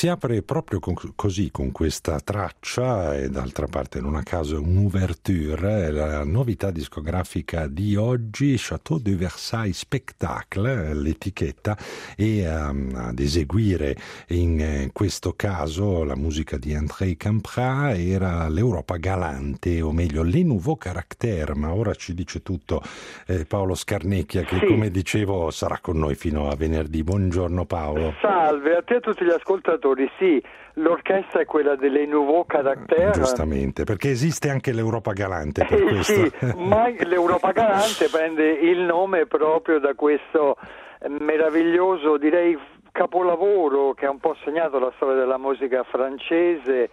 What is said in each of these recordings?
Si apre proprio così con questa traccia, e d'altra parte non a caso è un'ouverture, è la novità discografica di oggi, Château de Versailles Spectacle, l'etichetta, e ad eseguire in questo caso la musica di André Campra era l'Europa Galante, o meglio les nouveaux caractères, ma ora ci dice tutto Paolo Scarnecchia, che come dicevo sarà con noi fino a venerdì. Buongiorno Paolo. Salve a te e a tutti gli ascoltatori. Sì, l'orchestra è quella delle Nouveaux Caractères. Giustamente, perché esiste anche l'Europa Galante per questo. Sì, ma l'Europa Galante prende il nome proprio da questo meraviglioso, direi, capolavoro che ha un po' segnato la storia della musica francese.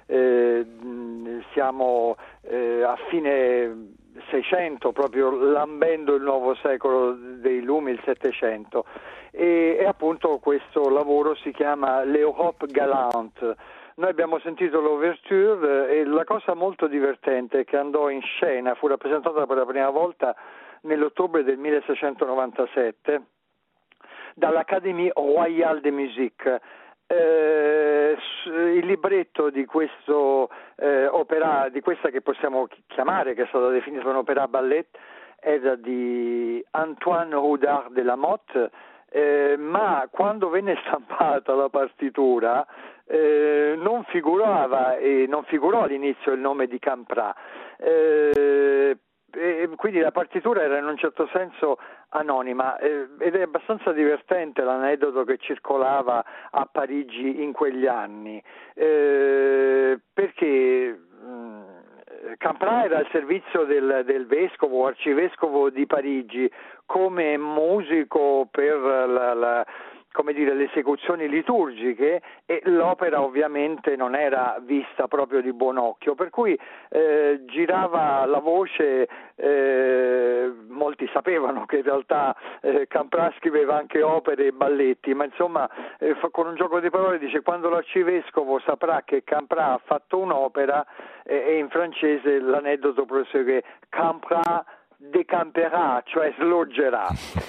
Siamo a fine 600, proprio lambendo il nuovo secolo dei lumi, il 700, e appunto questo lavoro si chiama l'Europe Galante. Noi abbiamo sentito l'ouverture e la cosa molto divertente è che andò in scena, fu rappresentata per la prima volta nell'ottobre del 1697 dall'Académie Royale de Musique. Il libretto di questo opera, di questa che possiamo chiamare, che è stata definita un'opera ballet, era di Antoine Houdard de la Motte, ma quando venne stampata la partitura non figurò all'inizio il nome di Campra. Quindi la partitura era in un certo senso anonima, ed è abbastanza divertente l'aneddoto che circolava a Parigi in quegli anni, perché Campra era al servizio del vescovo o arcivescovo di Parigi come musico per le esecuzioni liturgiche, e l'opera ovviamente non era vista proprio di buon occhio, per cui girava la voce, molti sapevano che in realtà Campra scriveva anche opere e balletti, ma insomma con un gioco di parole dice: quando l'arcivescovo saprà che Campra ha fatto un'opera, e in francese l'aneddoto prosegue: Campra decamperà, cioè sloggerà.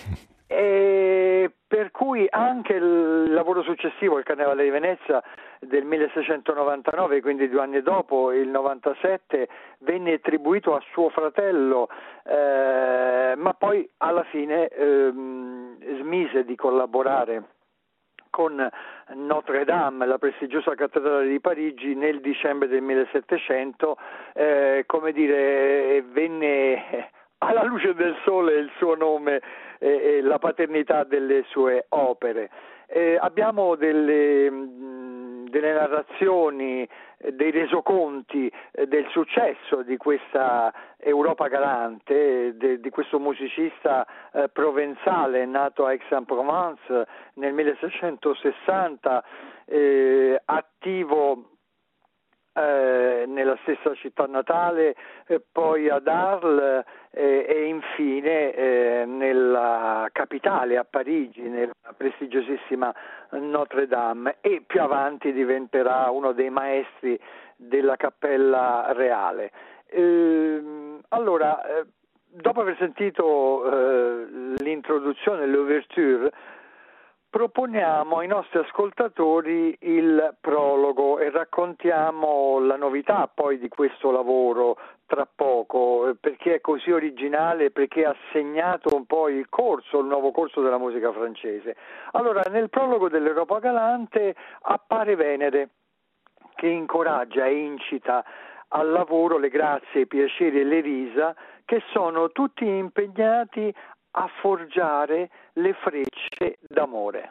E per cui anche il lavoro successivo, il Carnevale di Venezia del 1699, quindi 2 anni dopo, il 97, venne attribuito a suo fratello, ma poi alla fine smise di collaborare con Notre Dame, la prestigiosa cattedrale di Parigi, nel dicembre del 1700, venne alla luce del sole il suo nome e la paternità delle sue opere. Abbiamo delle narrazioni, dei resoconti del successo di questa Europa Galante, di questo musicista provenzale nato a Aix-en-Provence nel 1660, attivo nella stessa città natale, poi ad Arles e infine nella capitale, a Parigi, nella prestigiosissima Notre Dame, e più avanti diventerà uno dei maestri della Cappella Reale. Allora, dopo aver sentito l'introduzione, l'ouverture, proponiamo ai nostri ascoltatori il prologo e raccontiamo la novità poi di questo lavoro tra poco, perché è così originale, perché ha segnato un po' il nuovo corso della musica francese. Allora, nel prologo dell'Europa Galante appare Venere, che incoraggia e incita al lavoro le grazie, i piaceri e le risa, che sono tutti impegnati a forgiare le frecce d'amore.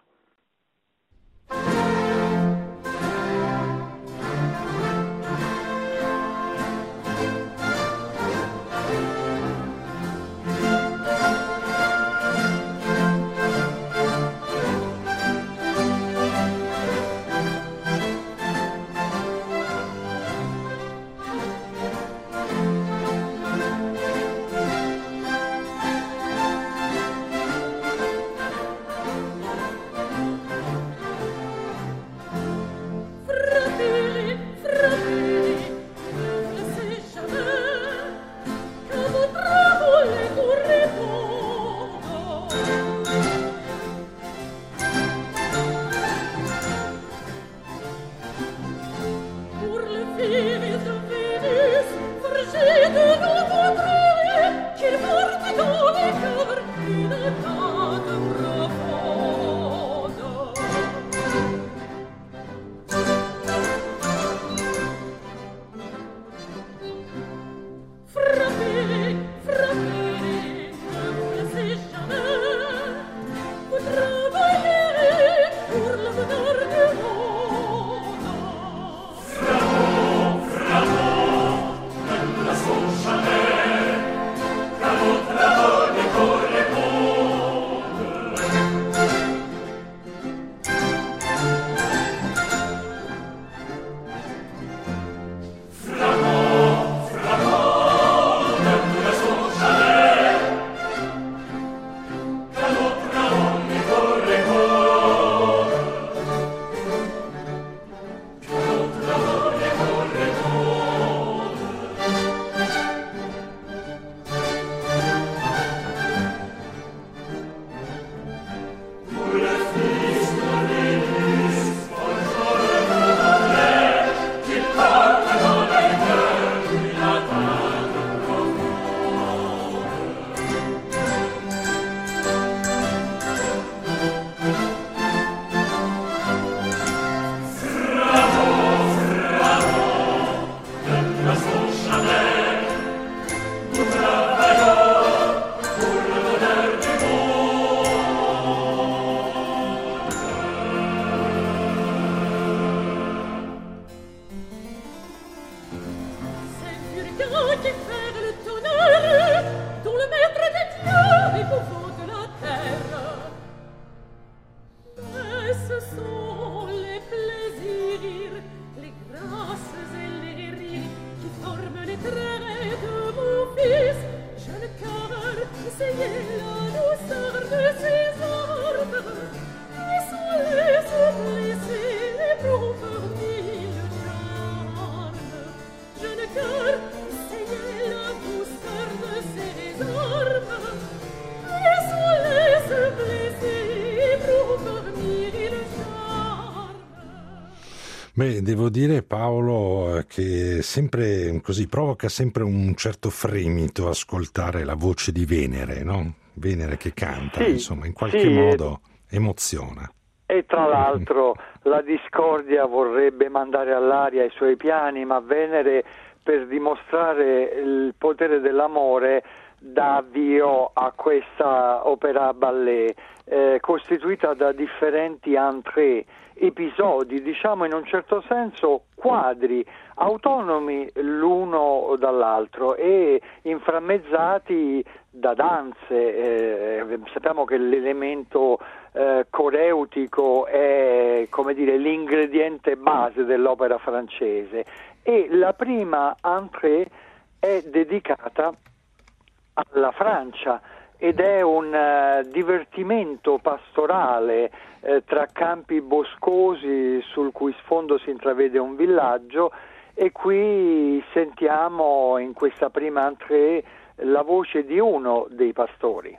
Beh, devo dire Paolo che sempre così provoca sempre un certo fremito ascoltare la voce di Venere, no? Venere che canta, Sì, insomma, in qualche sì, modo emoziona. e tra l'altro la discordia vorrebbe mandare all'aria i suoi piani, ma Venere, per dimostrare il potere dell'amore, dà avvio a questa opera ballet costituita da differenti entrée, episodi, diciamo in un certo senso quadri autonomi l'uno dall'altro e inframmezzati da danze. Sappiamo che l'elemento coreutico è, come dire, l'ingrediente base dell'opera francese, e la prima entrée è dedicata alla Francia ed è un divertimento pastorale tra campi boscosi sul cui sfondo si intravede un villaggio, e qui sentiamo in questa prima entrée la voce di uno dei pastori.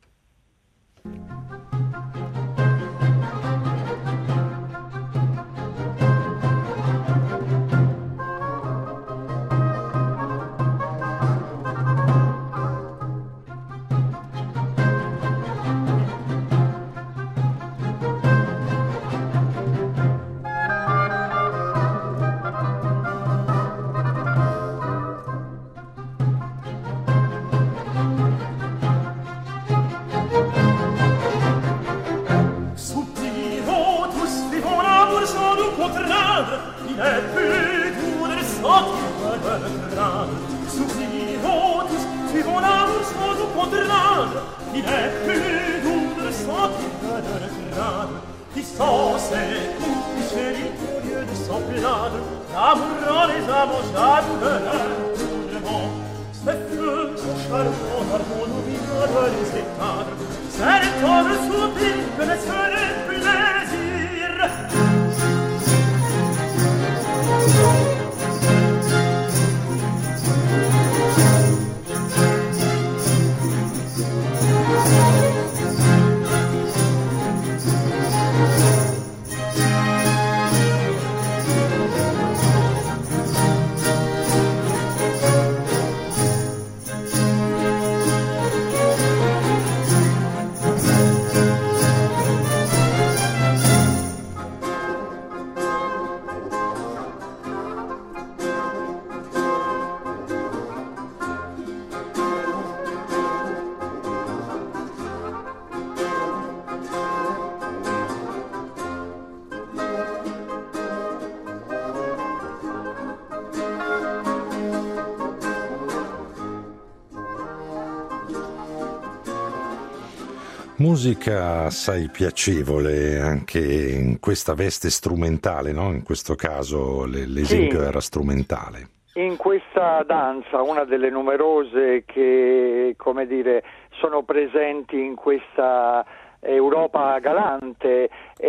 Musica assai piacevole anche in questa veste strumentale, no? In questo caso l'esempio Sì. era strumentale. In questa danza, una delle numerose che, come dire, sono presenti in questa Europa galante,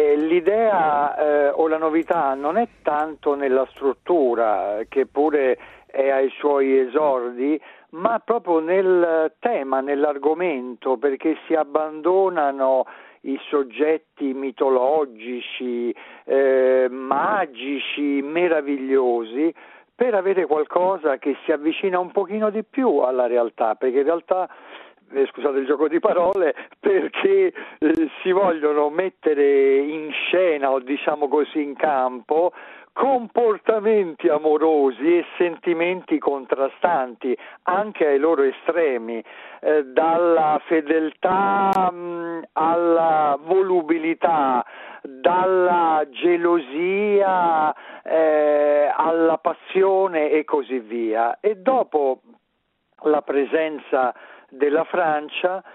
l'idea o la novità non è tanto nella struttura, che pure è ai suoi esordi, ma proprio nel tema, nell'argomento, perché si abbandonano i soggetti mitologici, magici, meravigliosi, per avere qualcosa che si avvicina un pochino di più alla realtà, perché in realtà, scusate il gioco di parole, perché si vogliono mettere in scena, o diciamo così in campo, comportamenti amorosi e sentimenti contrastanti anche ai loro estremi, dalla fedeltà alla volubilità, dalla gelosia alla passione e così via. E dopo la presenza della Francia,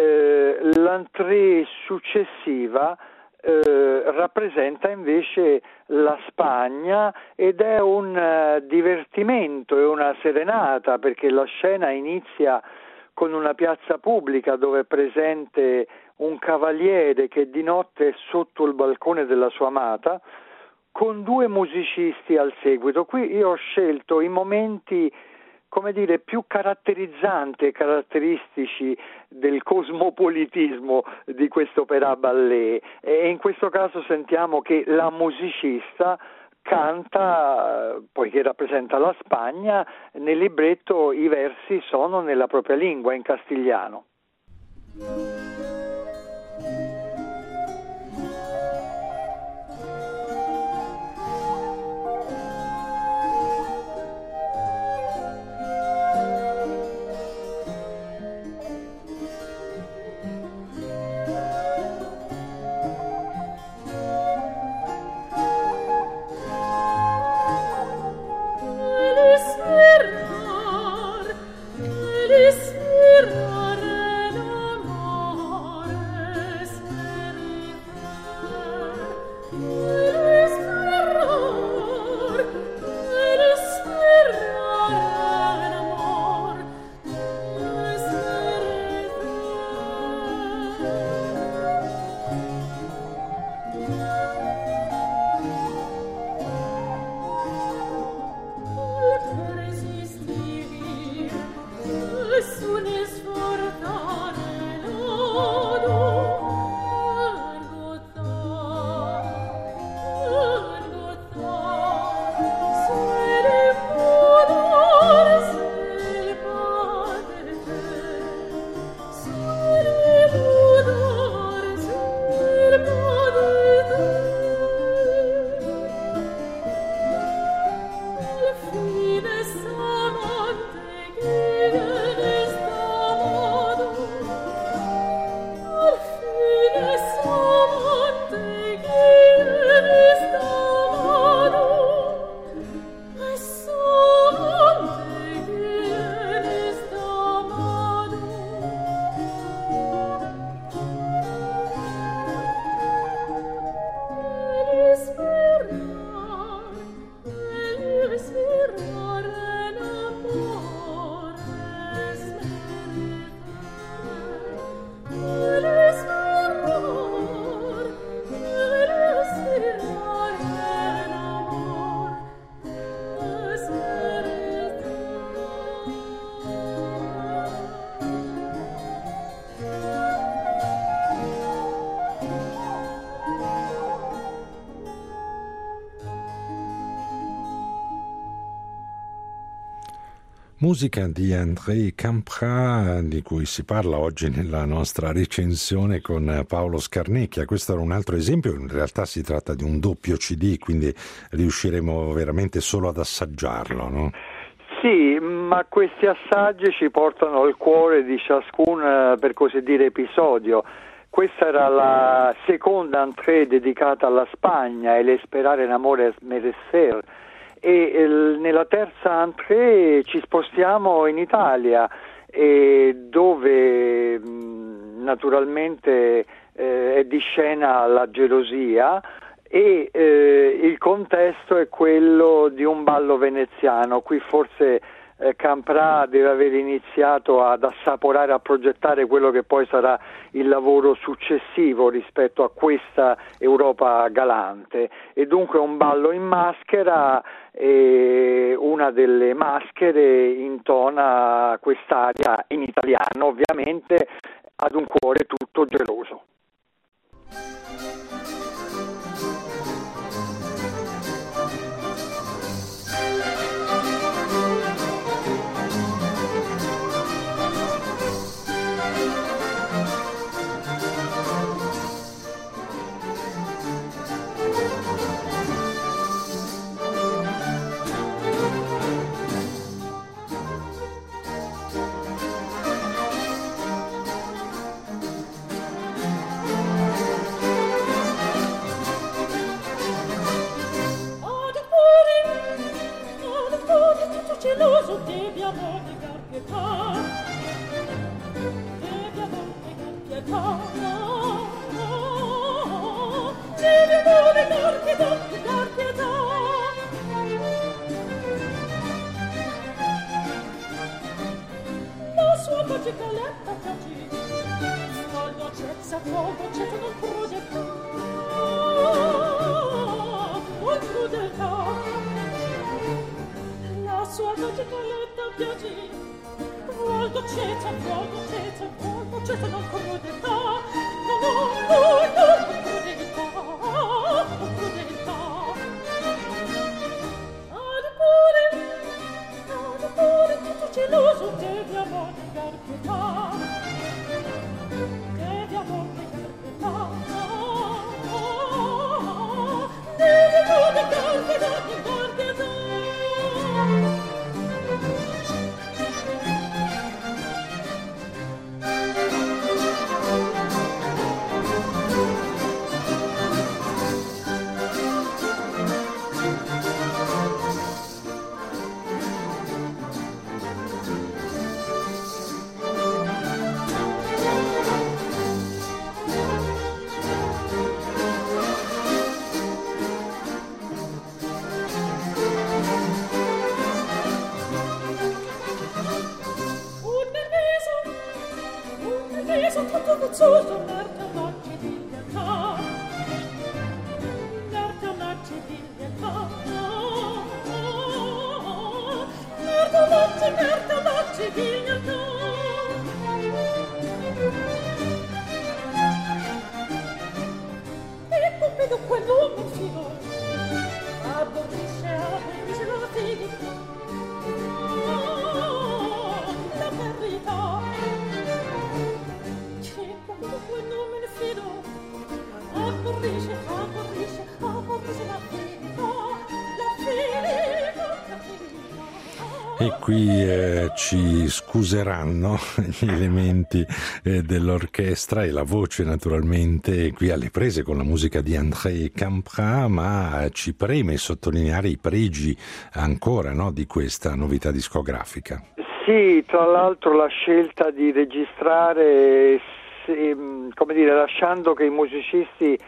l'entrée successiva rappresenta invece la Spagna, ed è un divertimento e una serenata, perché la scena inizia con una piazza pubblica dove è presente un cavaliere che di notte è sotto il balcone della sua amata, con due musicisti al seguito. Qui io ho scelto i momenti, come dire, più caratterizzanti e caratteristici del cosmopolitismo di questo opera ballet, e in questo caso sentiamo che la musicista canta, poiché rappresenta la Spagna, nel libretto i versi sono nella propria lingua, in castigliano. Musica di André Campra, di cui si parla oggi nella nostra recensione con Paolo Scarnecchia. Questo era un altro esempio, in realtà si tratta di un doppio CD, quindi riusciremo veramente solo ad assaggiarlo, no? Sì, ma questi assaggi ci portano al cuore di ciascun, per così dire, episodio. Questa era la seconda entrée dedicata alla Spagna, El esperar en amor es merecer, e nella terza entrée ci spostiamo in Italia, dove naturalmente è di scena la gelosia, e il contesto è quello di un ballo veneziano. Qui forse Campra deve aver iniziato ad assaporare, a progettare quello che poi sarà il lavoro successivo rispetto a questa Europa galante, e dunque un ballo in maschera, e una delle maschere intona quest'aria in italiano, ovviamente ad un cuore tutto geloso. Geloso devi amor negar pietà, devi amor negar pietà, devi amor negar pietà. La sua voce caletta piace, sta dolcezza non crudeltà, non crudeltà. La sua voce caletta piace, vuol dolcezza, non crudeltà, non crudeltà, non crudeltà. scoperta l'oggi di realtà. E Cupido quell'uomo fido aborrisce la figa. La verità che Cupido quell'uomo fido aborrisce la figa. E qui ci scuseranno gli elementi dell'orchestra e la voce naturalmente qui alle prese con la musica di André Campra, ma ci preme sottolineare i pregi ancora, no, di questa novità discografica. Sì, tra l'altro la scelta di registrare, come dire, lasciando che i musicisti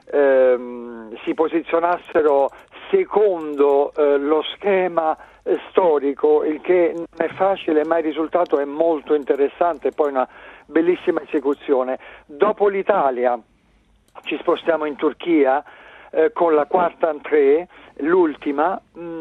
si posizionassero secondo lo schema storico, il che non è facile, ma il risultato è molto interessante, poi una bellissima esecuzione. Dopo l'Italia ci spostiamo in Turchia con la quarta entrée, l'ultima,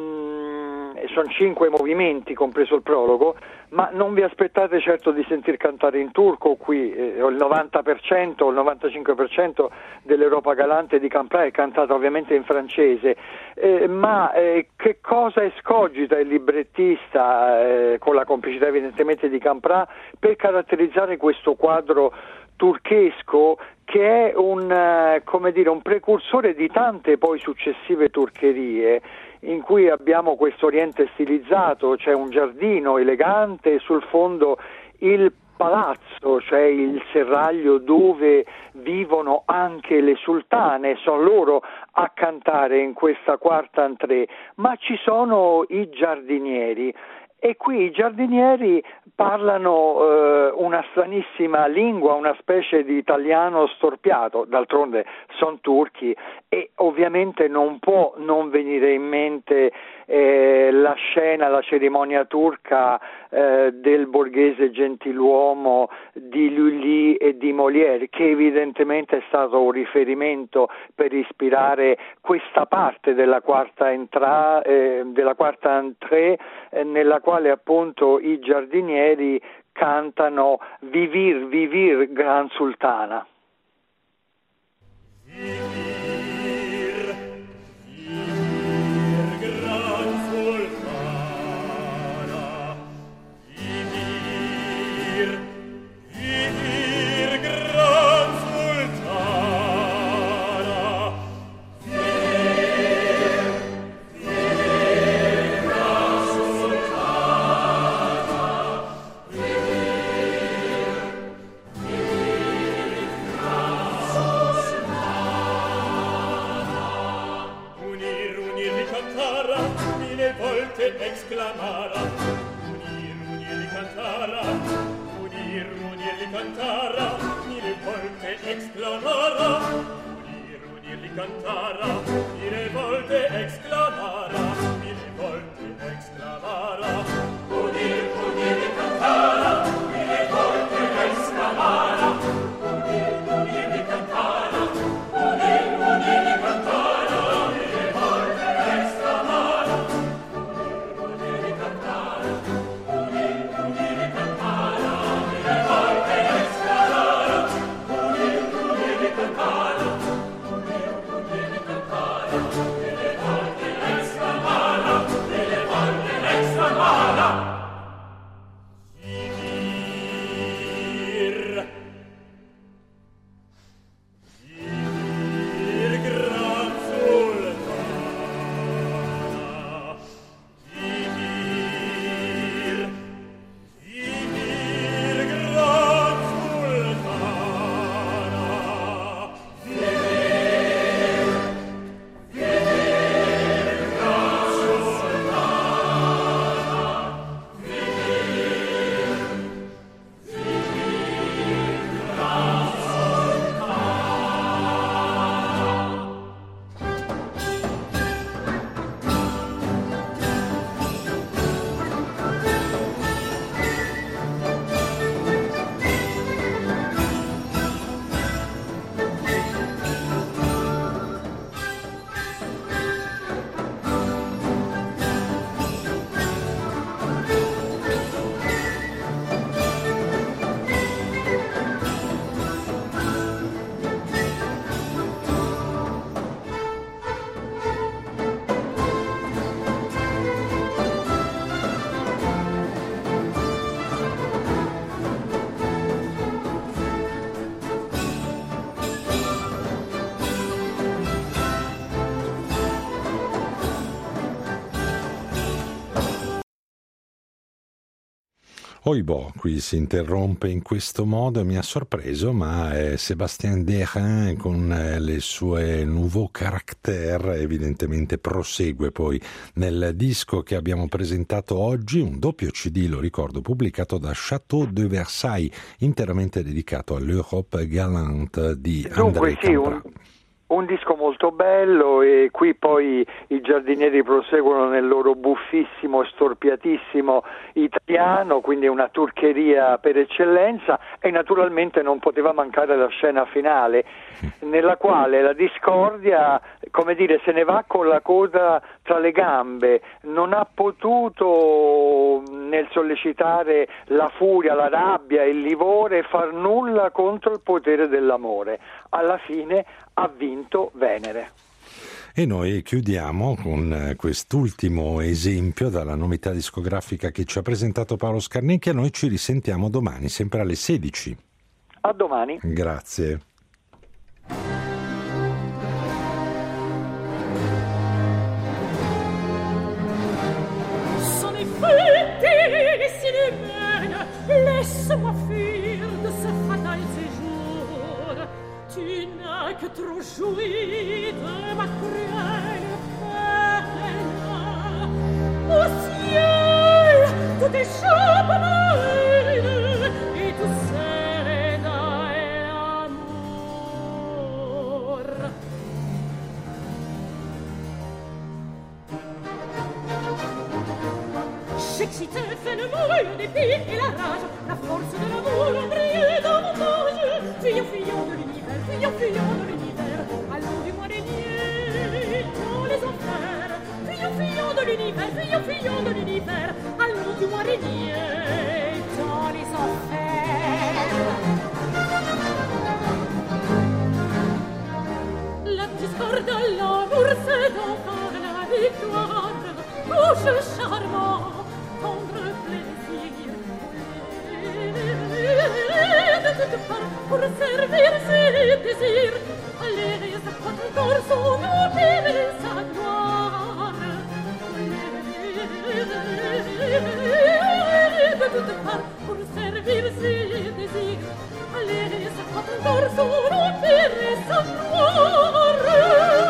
sono 5 movimenti compreso il prologo, ma non vi aspettate certo di sentir cantare in turco qui, il 90% o il 95% dell'Europa Galante di Campra è cantata ovviamente in francese, ma che cosa escogita il librettista, con la complicità evidentemente di Campra, per caratterizzare questo quadro turchesco che è un precursore di tante poi successive turcherie, in cui abbiamo questo Oriente stilizzato, c'è un giardino elegante e sul fondo il palazzo, cioè il serraglio dove vivono anche le sultane, sono loro a cantare in questa quarta entrée, ma ci sono i giardinieri. E qui i giardinieri parlano una stranissima lingua, una specie di italiano storpiato, d'altronde sono turchi e ovviamente non può non venire in mente la scena, la cerimonia turca del borghese gentiluomo di Lully e di Molière, che evidentemente è stato un riferimento per ispirare questa parte della quarta entrée, nella quale appunto i giardinieri cantano Vivir, vivir, gran sultana. Oibò, qui si interrompe in questo modo e mi ha sorpreso, ma Sébastien Derain con le sue nouveaux caractères evidentemente prosegue poi nel disco che abbiamo presentato oggi, un doppio CD, lo ricordo, pubblicato da Château de Versailles, interamente dedicato all'Europe galante di André Campra. Un disco molto bello, e qui poi i giardinieri proseguono nel loro buffissimo e storpiatissimo italiano, quindi una turcheria per eccellenza, e naturalmente non poteva mancare la scena finale, nella quale la discordia, come dire, se ne va con la coda tra le gambe, non ha potuto, nel sollecitare la furia, la rabbia, il livore, far nulla contro il potere dell'amore. Alla fine ha vinto Venere. E noi chiudiamo con quest'ultimo esempio dalla novità discografica che ci ha presentato Paolo Scarnecchia. Noi ci risentiamo domani, sempre alle 16. A domani. Grazie. Sono i fatti si démènent, laisse-moi fuir de ce fatal séjour. Tu n'as que trop joui de ma cruelle peine. Au ciel, tout échappe à ma haine, et tout cède à l'amour. J'excitais, fait le mot, le dépit et la rage, la force de l'amour brillait davantage. Fuyons, fuyons de l'univers, fuyons, fuyons de l'univers, allons du mois des nuits dans les enfers. Fuyons, fuyons de l'univers, fuyons, fuyons de l'univers, allons du mois des nuits dans les enfers. La discorde à l'amour, c'est enfin la victoire. Couche charmant, tendre plaisir, de toutes parts pour servir ses désirs. Les encore son nom et sa gloire. De toutes parts pour servir ses désirs. Les encore son nom et sa gloire.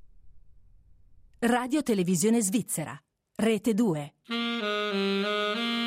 Radio Televisione Svizzera, Rete 2.